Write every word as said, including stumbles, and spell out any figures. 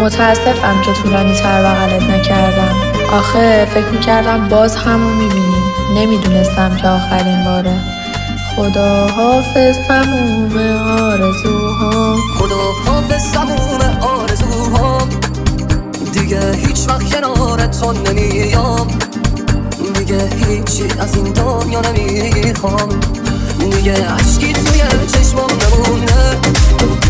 متاسفم که طولانی تر بغلت نکردم. آخه فکر میکردم باز همو میبینیم. نمیدونستم که آخرین باره. خدا حافظ تموم آرزوهام، خدا حافظ تموم آرزوهام. دیگه هیچ وقت کنار تو نمیام، دیگه هیچی از این دنیا نمیخوام، دیگه عشقی توی چشمام نمونه.